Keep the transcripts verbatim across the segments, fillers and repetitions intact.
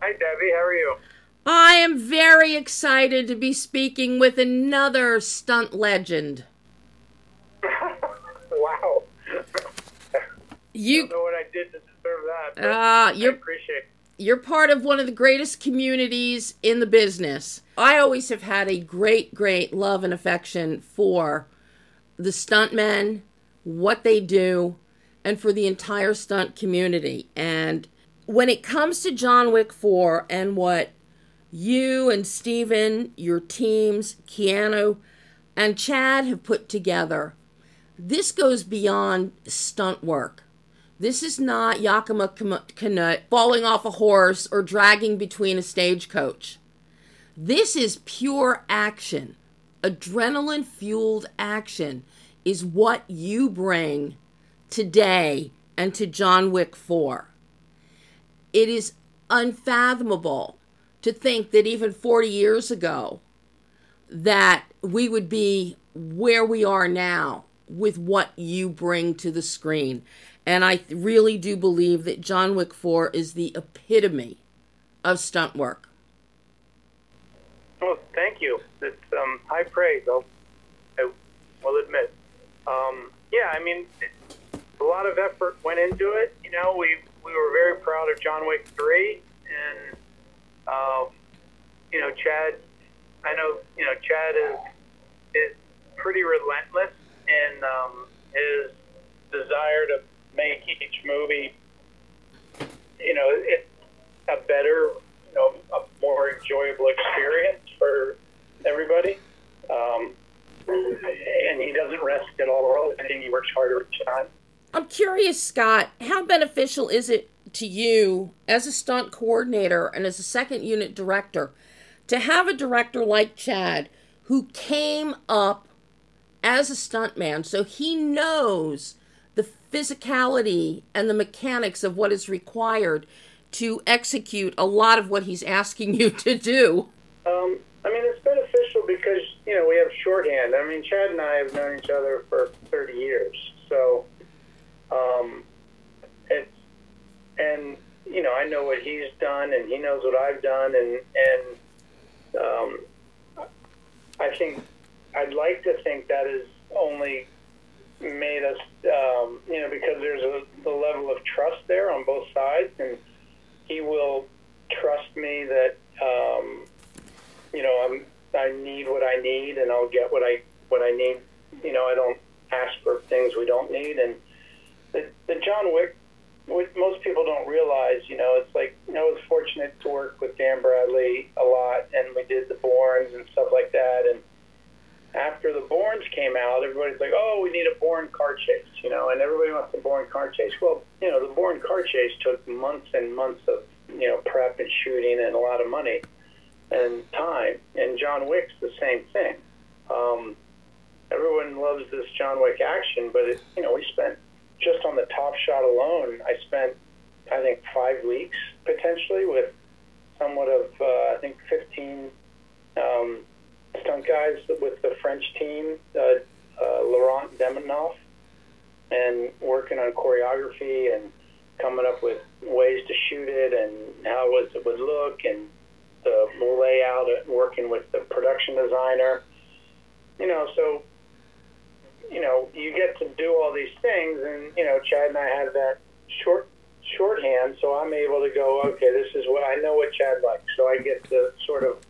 Hi, Debbie. How are you? I am very excited to be speaking with another stunt legend. Wow. You, I don't know what I did to deserve that, but uh, you're, I appreciate it. You're part of one of the greatest communities in the business. I always have had a great, great love and affection for the stuntmen, what they do, and for the entire stunt community. And when it comes to John Wick four and what you and Steven, your teams, Keanu, and Chad have put together, this goes beyond stunt work. This is not Yakima Canutt falling off a horse or dragging between a stagecoach. This is pure action. Adrenaline-fueled action is what you bring today and to John Wick four. It is unfathomable to think that even forty years ago that we would be where we are now with what you bring to the screen. And I really do believe that John Wick four is the epitome of stunt work. Well, thank you. It's um, high praise, I'll, I will admit. Um, yeah, I mean, a lot of effort went into it. You know, we, we were very proud of John Wick three, and, um, you know, Chad, I know, you know, Chad is, is pretty relentless in um, his desire to make each movie, you know, it, a better, you know, a more enjoyable experience for everybody. Um, and he doesn't rest at all. I think he works harder each time. I'm curious, Scott, how beneficial is it to you as a stunt coordinator and as a second unit director to have a director like Chad who came up as a stuntman, so he knows the physicality and the mechanics of what is required to execute a lot of what he's asking you to do? Um, I mean, it's beneficial because, you know, we have shorthand. I mean, Chad and I have known each other for thirty years. So, um, it's, and, you know, I know what he's done and he knows what I've done. And, and um, I think, I'd like to think that has only made us, um, you know, because there's a the level of trust there on both sides, and he will trust me that, um, you know, I'm, I need what I need, and I'll get what I what I need. You know, I don't ask for things we don't need. And the, the John Wick, what most people don't realize, you know, it's like, you know, I was fortunate to work with Dan Bradley a lot, and we did the Bournes and stuff like that. And after the Bournes came out, everybody's like, oh, we need a Bourne car chase, you know, and everybody wants a Bourne car chase. Well, you know, the Bourne car chase took months and months of, you know, prep and shooting and a lot of money and time. And John Wick's the same thing. Um, everyone loves this John Wick action, but, it, you know, we spent, just on the Top Shot alone, I spent, I think, five weeks potentially with somewhat of, uh, I think, fifteen um, stunt guys with the French team, uh, uh, Laurent Deminoff, and working on choreography and coming up with ways to shoot it and how it would look and the layout, and working with the production designer. You know, so, you know, you get to do all these things, and, you know, Chad and I have that short shorthand, so I'm able to go, okay, this is what, I know what Chad likes, so I get to sort of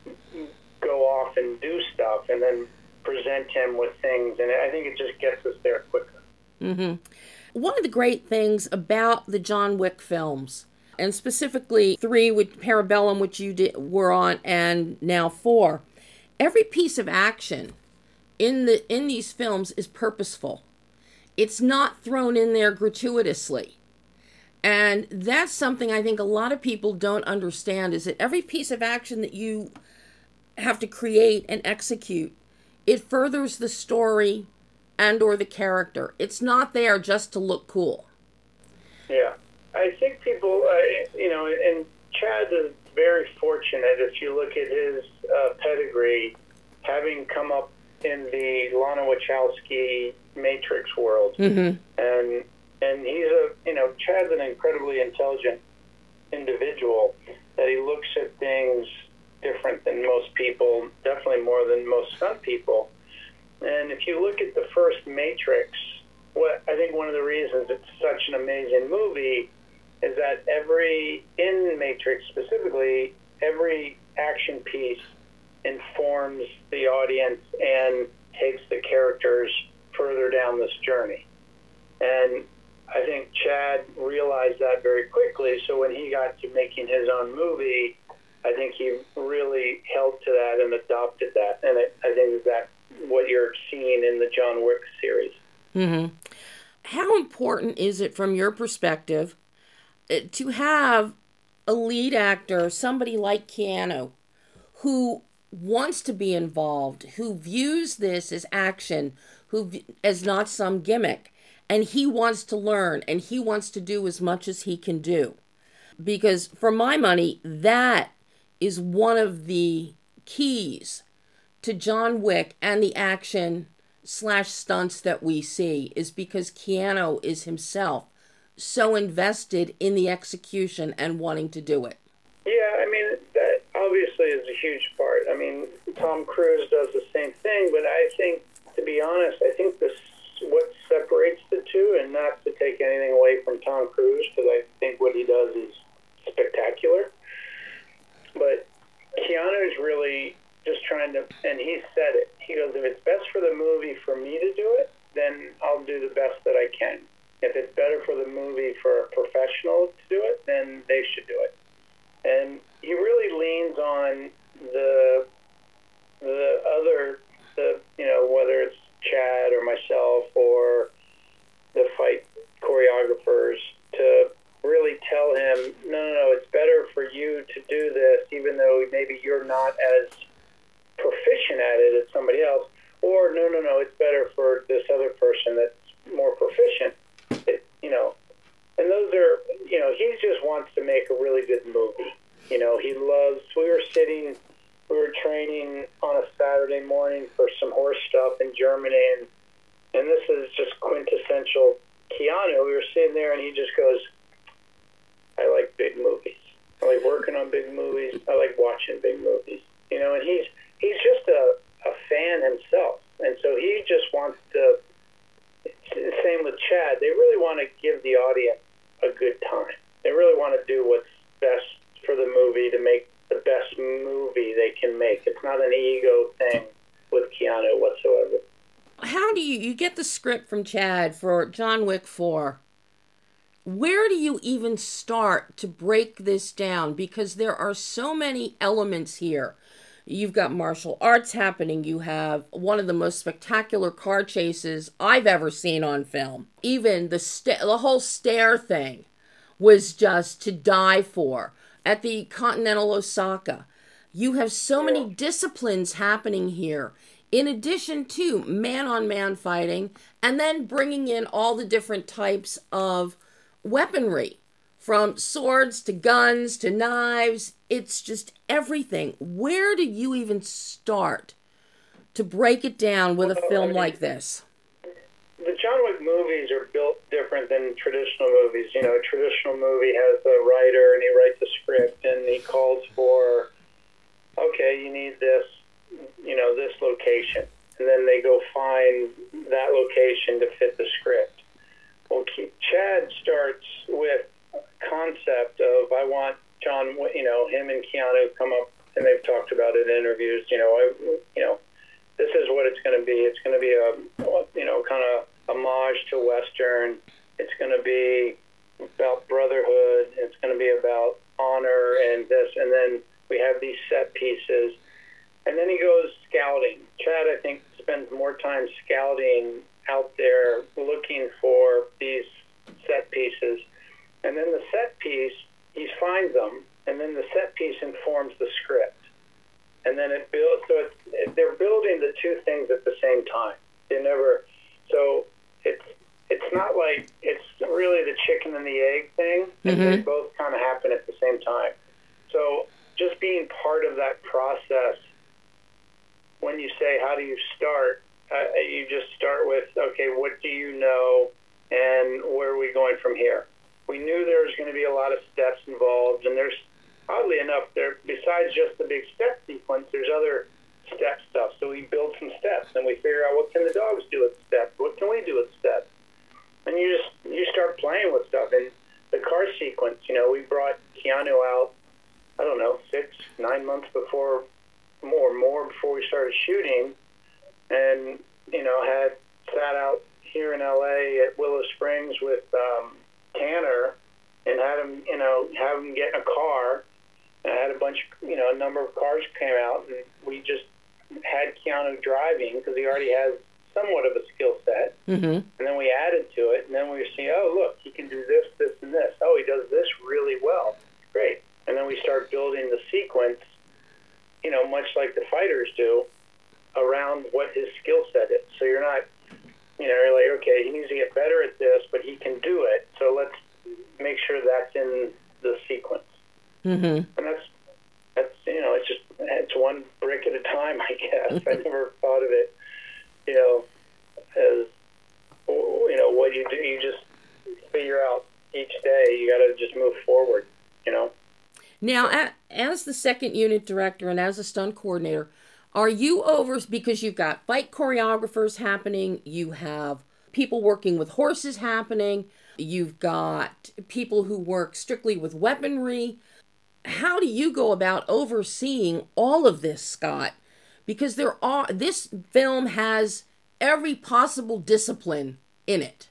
go off and do stuff and then present him with things, and I think it just gets us there quicker. Mm-hmm. One of the great things about the John Wick films, and specifically three with Parabellum, which you did, were on, and now four, every piece of action in the in these films is purposeful. It's not thrown in there gratuitously. And that's something I think a lot of people don't understand, is that every piece of action that you have to create and execute, it furthers the story and or the character. It's not there just to look cool. Yeah. I think people, uh, you know, and Chad is very fortunate, if you look at his uh, pedigree, having come up in the Lana Wachowski Matrix world. Mm-hmm. And and he's a, you know, Chad's an incredibly intelligent individual that he looks at things different than most people, definitely more than most stunt people. And if you look at the first Matrix, what I think one of the reasons it's such an amazing movie is that every, in Matrix specifically, every action piece informs the audience and takes the characters further down this journey. And I think Chad realized that very quickly, so when he got to making his own movie, I think he really held to that and adopted that. And it, I think that's what you're seeing in the John Wick series. Mm-hmm. How important is it from your perspective to have a lead actor, somebody like Keanu, who wants to be involved, who views this as action, who as not some gimmick, and he wants to learn, and he wants to do as much as he can do? Because for my money, that is one of the keys to John Wick and the action slash stunts that we see, is because Keanu is himself so invested in the execution and wanting to do it. Yeah, I mean, that obviously is a huge part. I mean, Tom Cruise does the same thing, but I think, to be honest, I think this what separates the two, and not to take anything away from Tom Cruise, because I think what he does is spectacular, but Keanu is really just trying to, and he said it, he goes, if it's best for the movie for me to do it, then I'll do the best that I can. If it's better for the movie for a professional to do it, then they should do it. And he really leans on the the other, the you know, whether it's Chad or myself or the fight choreographers, to really tell him, no, no, no, it's better for you to do this, even though maybe you're not as proficient at it as somebody else, or no, no, no, it's better for this other person that's more proficient. It, you know, and those are, you know, he just wants to make a really good movie. You know, he loves, we were sitting, we were training on a Saturday morning for some horse stuff in Germany, and, and this is just quintessential Keanu. We were sitting there, and he just goes, I like big movies. I like working on big movies. I like watching big movies. You know, and he's he's just a, a fan himself. And so he just wants to, same with Chad, they really want to give the audience a good time. They really want to do what's best for the movie to make the best movie they can make. It's not an ego thing with Keanu whatsoever. How do you, you get the script from Chad for John Wick four? Where do you even start to break this down? Because there are so many elements here. You've got martial arts happening. You have one of the most spectacular car chases I've ever seen on film. Even the sta- the whole stair thing was just to die for at the Continental Osaka. You have so many disciplines happening here, in addition to man-on-man fighting, and then bringing in all the different types of weaponry, from swords to guns to knives. It's just everything. Where do you even start to break it down with a film like this? The John Wick movies are built different than traditional movies. You know, a traditional movie has a writer, and he writes a script, and he calls for, okay, you need this, you know, this location. And then they go find that location to fit the script. Well, Chad starts with a concept of, I want John, you know, him and Keanu come up, and they've talked about it in interviews, you know, I, you know, this is what it's going to be. It's going to be a, you know, kind of homage to Western. It's going to be about brotherhood. It's going to be about honor and this. And then we have these set pieces. And then he goes scouting. Chad, I think, spends more time scouting out there looking for these set pieces. And then the set piece, he finds them. And then the set piece informs the script. And then it builds, so it's, it, they're building the two things at the same time. They never, so it's it's not like, it's really the chicken and the egg thing. And mm-hmm. They both kind of happen at the same time. So just being part of that process, when you say, how do you start? Uh, you just start with, okay, what do you know, and where are we going from here? We knew there was going to be a lot of steps involved, and there's oddly enough, there besides just the big step sequence, there's other step stuff. So we build some steps, and we figure out what can the dogs do with steps, what can we do with steps, and you just you start playing with stuff. And the car sequence, you know, we brought Keanu out, I don't know, six, nine months before, more, more before we started shooting, and you know, had sat out here in L A at Willow Springs with um, Tanner, and had him, you know, have him get in a car. And I had a bunch, you know, a number of cars came out, and we just had Keanu driving because he already has somewhat of a skill set. Mm-hmm. And then we added to it, and then we see, oh, look, he can do this, this, and this. Oh, he does this really well. Great. And then we start building the sequence, you know, much like the fighters do, around what his skill set is. So you're not, you know, you're like, okay, he needs to get better at this, but he can do it. So let's make sure that's in the sequence. Mm-hmm. And that's, that's, you know, it's just, it's one brick at a time, I guess. I never thought of it, you know, as, you know, what you do, you just figure out each day, you got to just move forward, you know. Now, as the second unit director and as a stunt coordinator, are you over, because you've got fight choreographers happening, you have people working with horses happening, you've got people who work strictly with weaponry. How do you go about overseeing all of this, Scott? Because there are, this film has every possible discipline in it.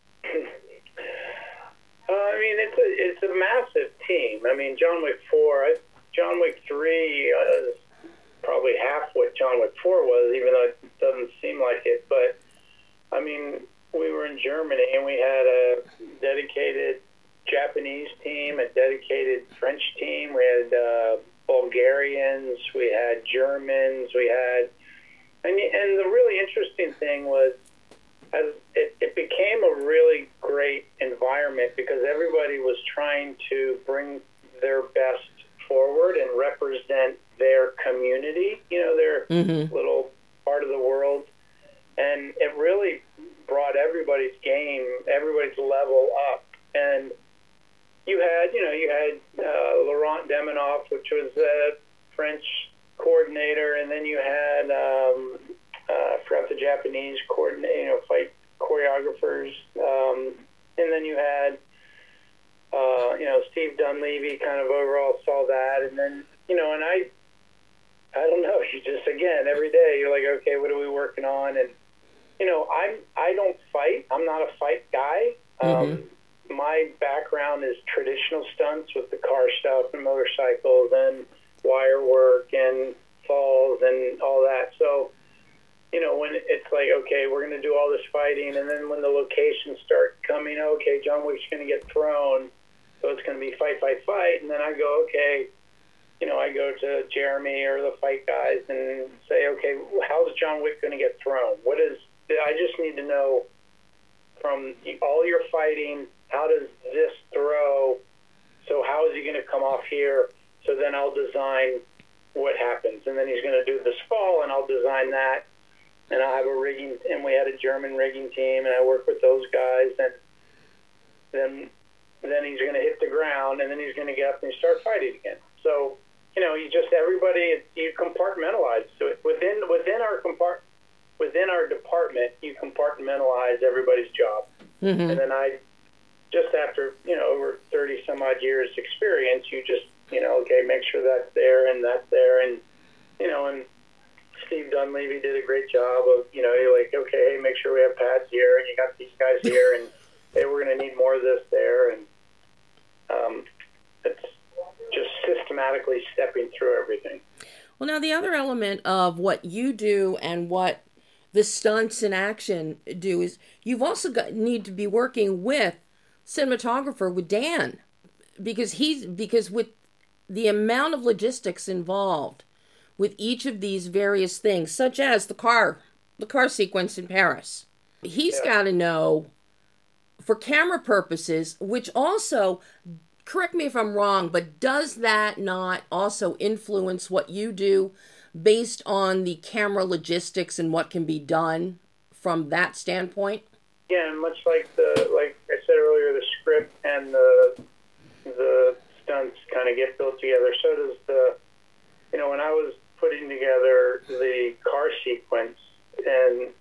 Uh, I mean, it's a it's a massive team. I mean, John Wick four, I, John Wick three uh, is probably half what John Wick four was, even though it doesn't seem like it. But, I mean, we were in Germany, and we had a dedicated Japanese team, a dedicated French team. We had uh, Bulgarians, we had Germans, we had... And, and the really interesting thing was, as it, it became a really great environment because everybody was trying to bring their best forward and represent their community, you know, their mm-hmm. little part of the world. And it really brought everybody's game, everybody's level up. And you had, you know, you had uh, Laurent Deminoff, which was a French coordinator, and then you had, um, uh, I forgot the Japanese coordinator, you know, fight choreographers, um, and then you had, uh, you know, Steve Dunleavy kind of overall saw that, and then, you know, and I, I don't know, you just, again, every day, you're like, okay, what are we working on? And, you know, I'm, I don't fight, I'm not a fight guy. Mm-hmm. Um, my background is traditional stunts with the car stuff and motorcycles and wire work and falls and all that. So, you know, when it's like, okay, we're going to do all this fighting, and then when the locations start coming, okay, John Wick's going to get thrown, so it's going to be fight, fight, fight, and then I go, okay, you know, I go to Jeremy or the fight guys and say, okay, how's John Wick going to get thrown? What is, I just need to know from all your fighting, how does this throw, so how is he going to come off here? So then I'll design what happens. And then he's going to do this fall, and I'll design that. And I'll have a rigging, and we had a German rigging team, and I work with those guys. And then then he's going to hit the ground, and then he's going to get up and start fighting again. So, you know, you just, everybody, you compartmentalize. So within within our compart within our department, you compartmentalize everybody's job. Mm-hmm. And then I, just after, you know, over thirty some odd years experience, you just, you know, okay, make sure that's there and that's there. And, you know, and Steve Dunleavy did a great job of, you know, you're like, okay, hey, make sure we have pads here, and you got these guys here, and hey, we're going to need more of this there. And um, it's just systematically stepping through everything. Well, now the other element of what you do and what the stunts in action do is you've also got need to be working with cinematographer, with Dan, because he's because with the amount of logistics involved with each of these various things, such as the car, the car sequence in Paris, he's yeah. got to know for camera purposes, which also, correct me if I'm wrong, but does that not also influence what you do based on the camera logistics and what can be done from that standpoint? Yeah, and much like the, like I said earlier, the script and the the stunts kind of get built together. So does the, you know, when I was putting together the car sequence, and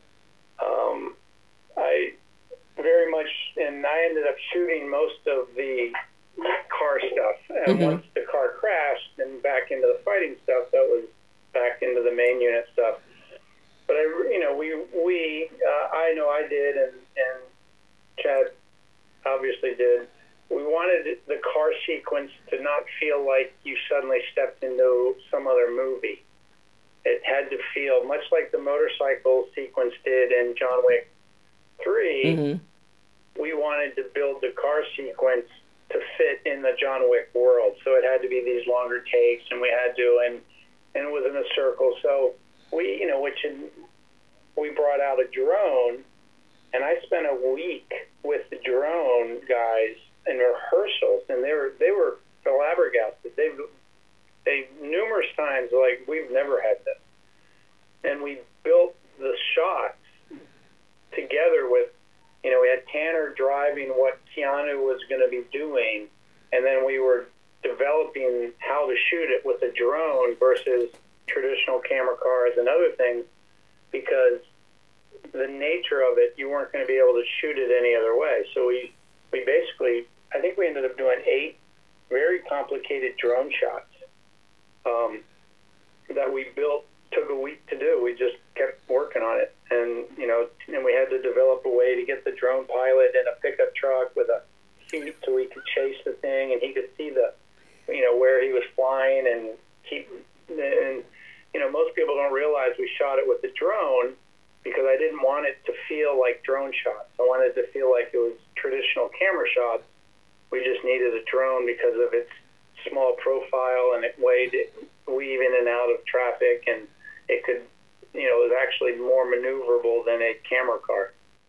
um, I very much, and I ended up shooting most of the car stuff. And mm-hmm. once the car crashed and back into the fighting stuff, that was back into the main unit stuff. But I, you know, we we uh, I know I did, and and Chad obviously did. We wanted the car sequence to not feel like you suddenly stepped into some other movie. It had to feel much like the motorcycle sequence did in John Wick three. Mm-hmm. We wanted to build the car sequence to fit in the John Wick world. So it had to be these longer takes, and we had to, and, and within a circle. So we, you know, which in, we brought out a drone, and I spent a week with the drone guys in rehearsals, and they were they were flabbergasted. They they numerous times like, we've never had this, and we built the shots together with, you know, we had Tanner driving what Keanu was going to be doing, and then we were developing how to shoot it with a drone versus traditional camera cars and other things, because the nature of it, you weren't going to be able to shoot it any other way. So we, we basically, I think we ended up doing eight very complicated drone shots um, that we built, took a week to do. We just kept working on it. And, you know, and we had to develop a way to get the drone pilot in a pickup truck with a seat so we could chase the thing, and he could see the, you know, where he was flying, and keep, and, you know, most people don't realize we shot it with the drone because I didn't want it to feel like drone shots. I wanted it to feel like it was traditional camera shots. We just needed a drone because of its small profile, and it weighed it, weave in and out of traffic, and it could, you know, it was actually more maneuverable than a camera car.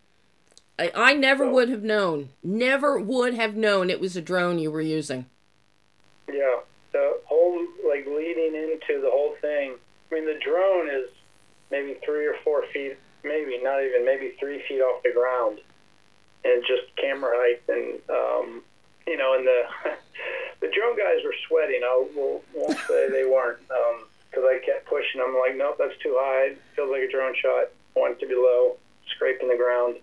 I, I never so, would have known, never would have known it was a drone you were using. Yeah, the whole, like, leading into the whole thing, I mean, the drone is maybe three or four feet, maybe not even, maybe three feet off the ground, and just camera height, and, um, you know, and the the drone guys were sweating. I won't, won't say they weren't, because um, I kept pushing them, like, nope, that's too high, it feels like a drone shot, I want it to be low, scraping the ground.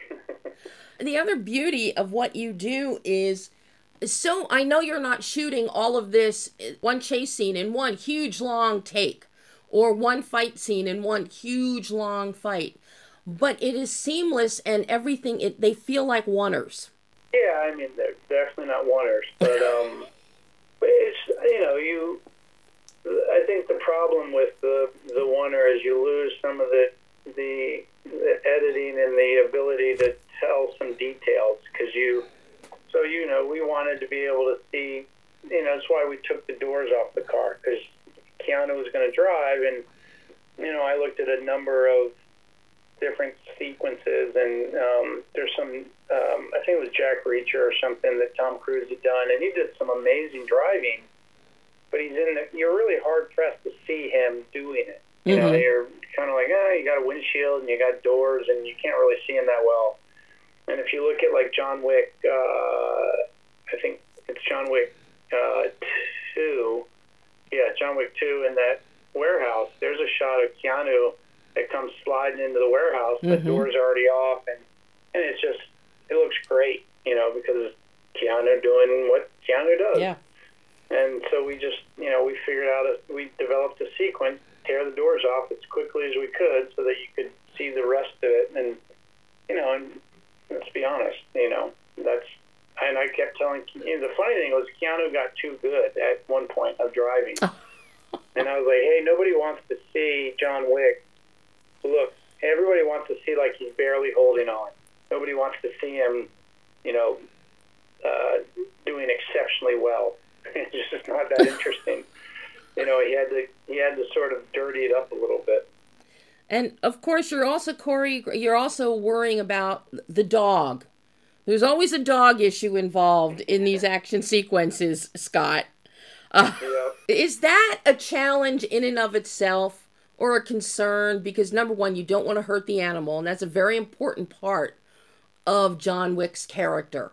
The other beauty of what you do is, so I know you're not shooting all of this, one chase scene in one huge long take, or one fight scene in one huge long fight, but it is seamless, and everything, it, they feel like oneers. Yeah, I mean, they're definitely not oneers, but um, but it's, you know, you, I think the problem with the the oneer is you lose some of the the, the editing and the ability to tell some details, because you, so, you know, we wanted to be able to see, you know, that's why we took the doors off the car, because Keanu was going to drive, and, you know, I looked at a number of different sequences, and um, there's some, um, I think it was Jack Reacher or something that Tom Cruise had done, and he did some amazing driving, but he's in the, you're really hard-pressed to see him doing it. You mm-hmm. know, you're kind of like, ah, you got a windshield, and you got doors, and you can't really see him that well. And if you look at, like, John Wick, uh, I think it's John Wick uh, two, yeah, John Wick two, in that warehouse, there's a shot of Keanu that comes sliding into the warehouse, mm-hmm. the door's already off, and, and it's just, it looks great, you know, because Keanu doing what Keanu does. Yeah. And so we just, you know, we figured out, a, we developed a sequence, tear the doors off as quickly as we could so that you could see the rest of it. And, you know, and let's be honest, you know, that's, and I kept telling, you know, the funny thing was Keanu got too good at one point of driving. And I was like, hey, nobody wants to see John Wick. Look, everybody wants to see like he's barely holding on. Nobody wants to see him, you know, uh, doing exceptionally well. It's just not that interesting. You know, he had to he had to sort of dirty it up a little bit. And of course, you're also, Corey, you're also worrying about the dog. There's always a dog issue involved in these action sequences, Scott. Uh, yeah. Is that a challenge in and of itself, or a concern? Because number one, you don't want to hurt the animal, and that's a very important part of John Wick's character.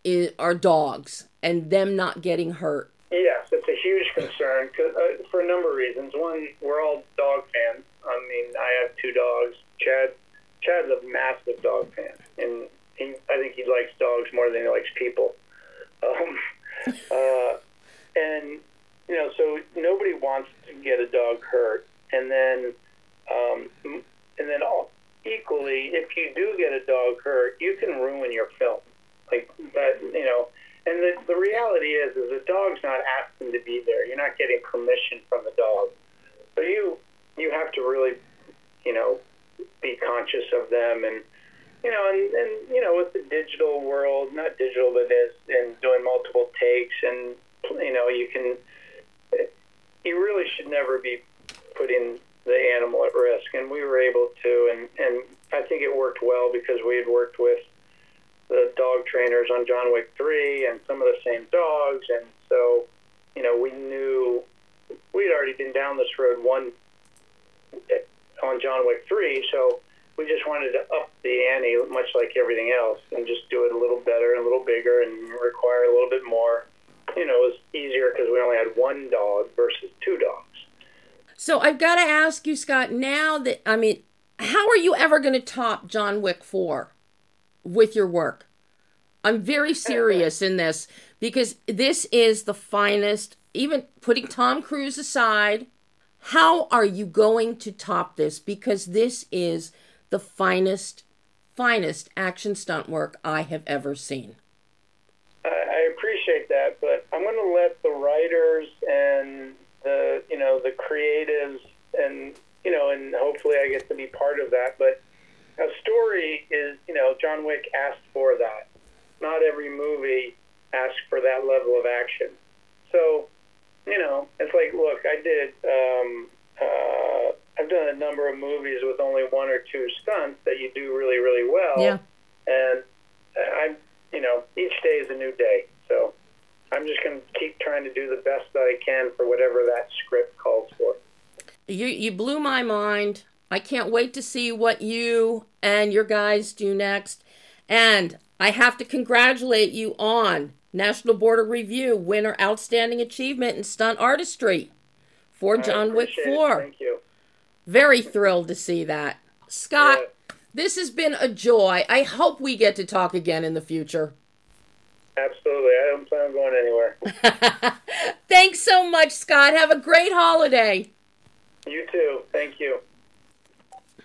is, are dogs and them not getting hurt. Yes, it's a huge concern 'cause, uh, for a number of reasons. One, we're all dog fans. I mean, I have two dogs. Chad, Chad's a massive dog fan, and he, I think he likes dogs more than he likes people. Um, uh, and you know, so nobody wants to get a dog hurt, and then, um, and then all, equally, if you do get a dog hurt, you can ruin your film, like that. You know. And the, the reality is, is the dog's not asking to be there. You're not getting permission from the dog. So you you have to really, you know, be conscious of them. And, you know, and, and you know, with the digital world, not digital, but is, and doing multiple takes, and, you know, you can, you really should never be putting the animal at risk. And we were able to, and, and I think it worked well because we had worked with the dog trainers on John Wick three and some of the same dogs, and so, you know, we knew we'd already been down this road one on John Wick three, so we just wanted to up the ante, much like everything else, and just do it a little better, a little bigger, and require a little bit more. You know, it was easier because we only had one dog versus two dogs. So I've got to ask you, Scott, now that, I mean, how are you ever going to top John Wick four? With your work? I'm very serious in this because this is the finest, even putting Tom Cruise aside. How are you going to top this? Because this is the finest, finest action stunt work I have ever seen. I appreciate that, but I'm going to let the writers and the, you know, the creatives and, you know, and hopefully I get to be part of that, but a story is, you know, John Wick asked for that. Not every movie asks for that level of action. So, you know, it's like, look, I did, um, uh, I've done a number of movies with only one or two stunts that you do really, really well. Yeah. And I'm, you know, each day is a new day. So I'm just going to keep trying to do the best that I can for whatever that script calls for. You, you blew my mind. I can't wait to see what you and your guys do next. And I have to congratulate you on National Board of Review winner Outstanding Achievement in Stunt Artistry for John Wick four. Thank you. Very thrilled to see that. Scott, yeah. This has been a joy. I hope we get to talk again in the future. Absolutely. I don't plan on going anywhere. Thanks so much, Scott. Have a great holiday. You too. Thank you.